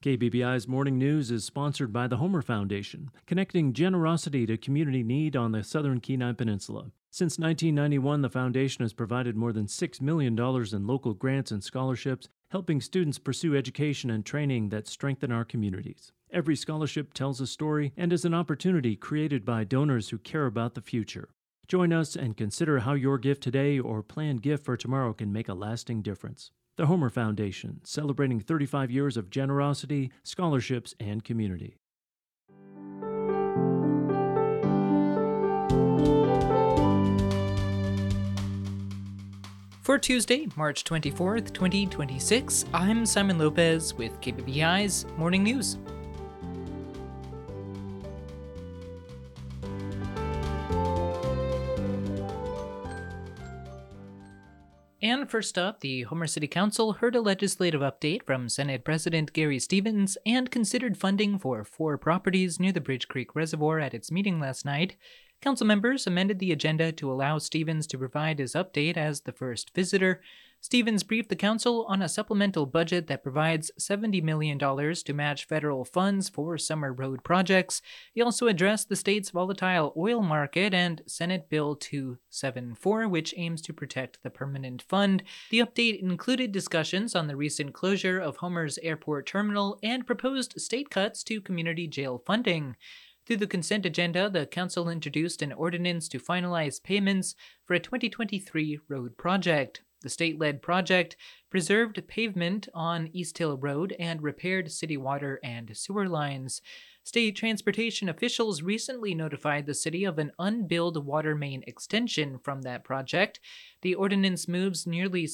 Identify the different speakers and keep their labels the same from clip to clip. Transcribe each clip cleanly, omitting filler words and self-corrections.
Speaker 1: KBBI's Morning News is sponsored by the Homer Foundation, connecting generosity to community need on the southern Kenai Peninsula. Since 1991, the foundation has provided more than $6 million in local grants and scholarships, helping students pursue education and training that strengthen our communities. Every scholarship tells a story and is an opportunity created by donors who care about the future. Join us and consider how your gift today or planned gift for tomorrow can make a lasting difference. The Homer Foundation, celebrating 35 years of generosity, scholarships, and community.
Speaker 2: For Tuesday, March 24th, 2026, I'm Simon Lopez with KBBI's Morning News. And first up, the Homer City Council heard a legislative update from Senate President Gary Stevens and considered funding for 4 properties near the Bridge Creek Reservoir at its meeting last night. Council members amended the agenda to allow Stevens to provide his update as the first visitor. Stevens briefed the council on a supplemental budget that provides $70 million to match federal funds for summer road projects. He also addressed the state's volatile oil market and Senate Bill 274, which aims to protect the permanent fund. The update included discussions on the recent closure of Homer's airport terminal and proposed state cuts to community jail funding. Through the consent agenda, the council introduced an ordinance to finalize payments for a 2023 road project. The state-led project preserved pavement on East Hill Road and repaired city water and sewer lines. State transportation officials recently notified the city of an unbilled water main extension from that project. The ordinance moves nearly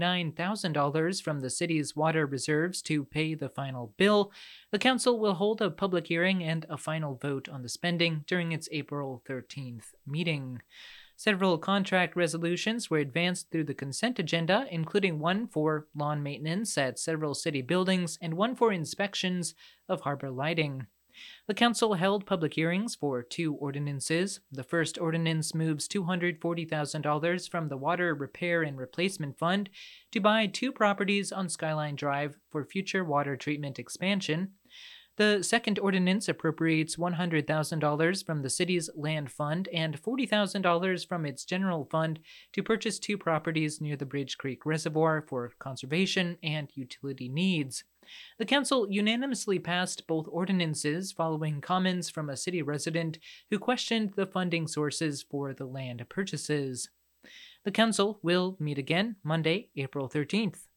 Speaker 2: $79,000 from the city's water reserves to pay the final bill. The council will hold a public hearing and a final vote on the spending during its April 13th meeting. Several contract resolutions were advanced through the consent agenda, including one for lawn maintenance at several city buildings and one for inspections of harbor lighting. The council held public hearings for 2 ordinances. The first ordinance moves $240,000 from the Water Repair and Replacement Fund to buy 2 properties on Skyline Drive for future water treatment expansion. The second ordinance appropriates $100,000 from the city's land fund and $40,000 from its general fund to purchase 2 properties near the Bridge Creek Reservoir for conservation and utility needs. The council unanimously passed both ordinances following comments from a city resident who questioned the funding sources for the land purchases. The council will meet again Monday, April 13th.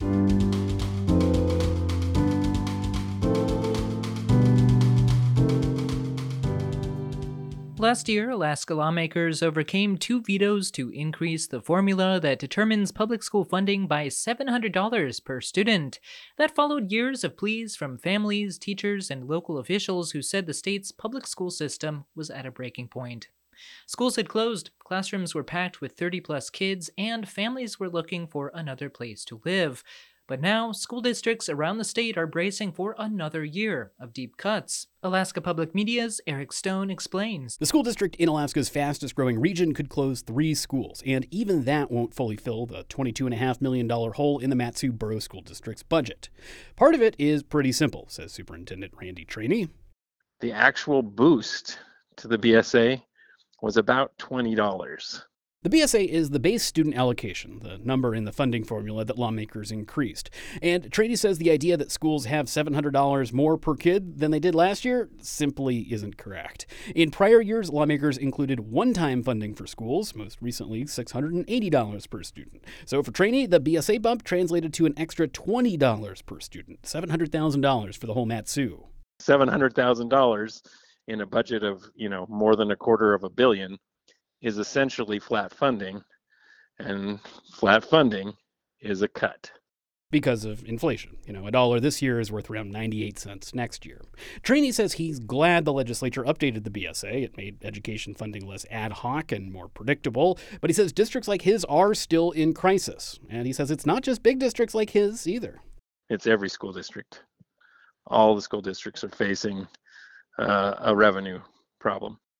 Speaker 2: Last year, Alaska lawmakers overcame 2 vetoes to increase the formula that determines public school funding by $700 per student. That followed years of pleas from families, teachers, and local officials who said the state's public school system was at a breaking point. Schools had closed, classrooms were packed with 30-plus kids, and families were looking for another place to live. But now, school districts around the state are bracing for another year of deep cuts. Alaska Public Media's Eric Stone explains.
Speaker 3: The school district in Alaska's fastest growing region could close 3 schools, and even that won't fully fill the $22.5 million hole in the Mat-Su Borough School District's budget. Part of it is pretty simple, says Superintendent Randy Trainey.
Speaker 4: The actual boost to the BSA was about $20.
Speaker 3: The BSA is the base student allocation, the number in the funding formula that lawmakers increased. And Trainey says the idea that schools have $700 more per kid than they did last year simply isn't correct. In prior years, lawmakers included one-time funding for schools, most recently $680 per student. So for Trainey, the BSA bump translated to an extra $20 per student, $700,000 for the whole Mat-Su.
Speaker 4: $700,000 in a budget of, more than $250 million is essentially flat funding, and flat funding is a cut.
Speaker 3: Because of inflation. $1 this year is worth around 98 cents next year. Trainey says he's glad the legislature updated the BSA. It made education funding less ad hoc and more predictable. But he says districts like his are still in crisis. And he says it's not just big districts like his either.
Speaker 4: It's every school district. All the school districts are facing a revenue problem.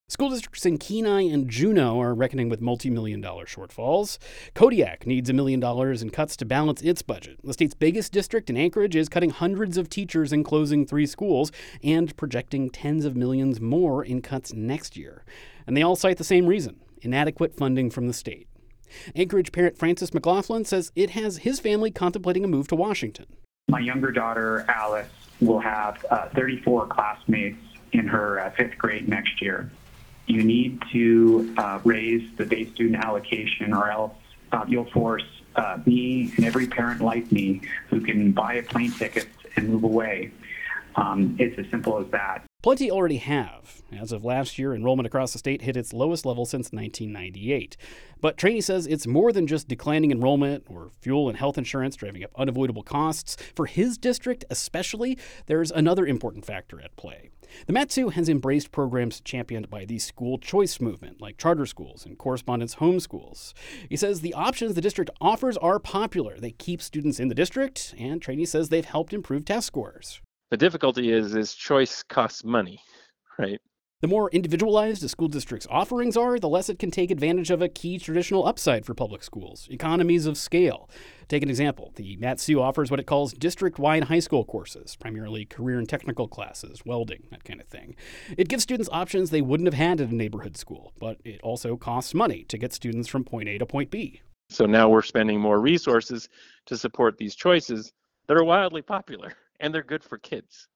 Speaker 3: School districts in Kenai and Juneau are reckoning with multi-million-dollar shortfalls. Kodiak needs $1 million in cuts to balance its budget. The state's biggest district in Anchorage is cutting hundreds of teachers and closing 3 schools and projecting tens of millions more in cuts next year. And they all cite the same reason: inadequate funding from the state. Anchorage parent Francis McLaughlin says it has his family contemplating a move to Washington.
Speaker 5: My younger daughter, Alice, will have 34 classmates in her 5th grade next year. You need to raise the base student allocation, or else you'll force me and every parent like me who can buy a plane ticket and move away. It's as simple as that.
Speaker 3: Plenty already have. As of last year, enrollment across the state hit its lowest level since 1998. But Traney says it's more than just declining enrollment or fuel and health insurance driving up unavoidable costs. For his district especially, there's another important factor at play. The Mat-Su has embraced programs championed by the school choice movement, like charter schools and correspondence homeschools. He says the options the district offers are popular. They keep students in the district, and Traney says they've helped improve test scores.
Speaker 4: The difficulty is choice costs money, right?
Speaker 3: The more individualized a school district's offerings are, the less it can take advantage of a key traditional upside for public schools: economies of scale. Take an example. The Mat-Su offers what it calls district-wide high school courses, primarily career and technical classes, welding, that kind of thing. It gives students options they wouldn't have had at a neighborhood school, but it also costs money to get students from point A to point B.
Speaker 4: So now we're spending more resources to support these choices that are wildly popular, and they're good for kids.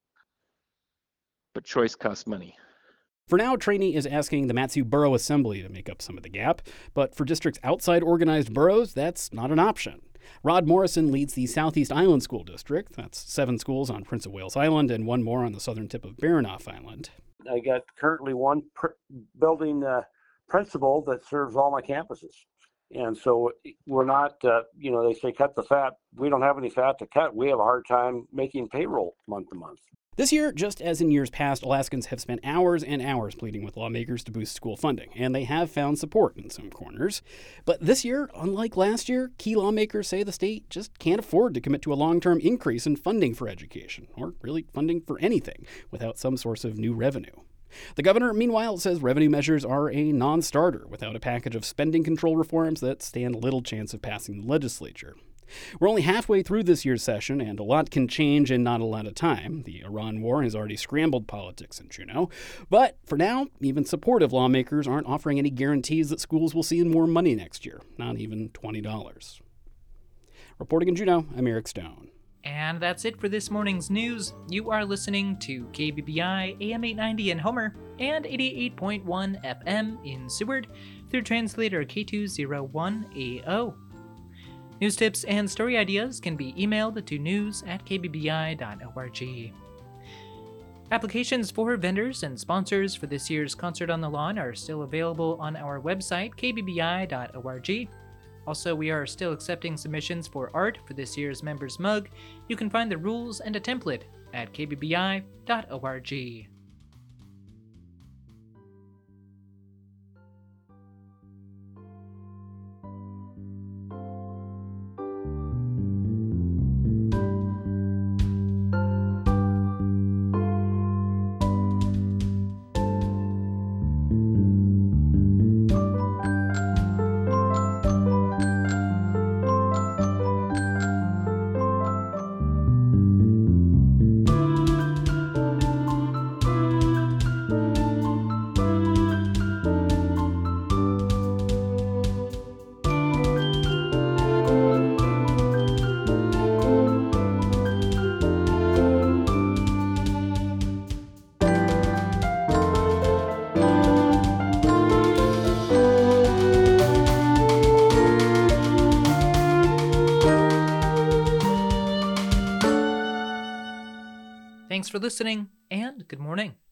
Speaker 4: But choice costs money.
Speaker 3: For now, Traney is asking the Mat-Su Borough Assembly to make up some of the gap, but for districts outside organized boroughs, that's not an option. Rod Morrison leads the Southeast Island School District. That's 7 schools on Prince of Wales Island and 1 more on the southern tip of Baranof Island.
Speaker 6: I got currently one building principal that serves all my campuses. And so we're not, they say cut the fat. We don't have any fat to cut. We have a hard time making payroll month to month.
Speaker 3: This year, just as in years past, Alaskans have spent hours and hours pleading with lawmakers to boost school funding, and they have found support in some corners. But this year, unlike last year, key lawmakers say the state just can't afford to commit to a long-term increase in funding for education, or really funding for anything, without some source of new revenue. The governor, meanwhile, says revenue measures are a non-starter without a package of spending control reforms that stand little chance of passing the legislature. We're only halfway through this year's session, and a lot can change in not a lot of time. The Iran war has already scrambled politics in Juneau. But for now, even supportive lawmakers aren't offering any guarantees that schools will see more money next year, not even $20. Reporting in Juneau, I'm Eric Stone.
Speaker 2: And that's it for this morning's news. You are listening to KBBI AM 890 in Homer and 88.1 FM in Seward through translator K201AO. News tips and story ideas can be emailed to news@kbbi.org. Applications for vendors and sponsors for this year's Concert on the Lawn are still available on our website, kbbi.org. Also, we are still accepting submissions for art for this year's Members Mug. You can find the rules and a template at kbbi.org. Thanks for listening, and good morning.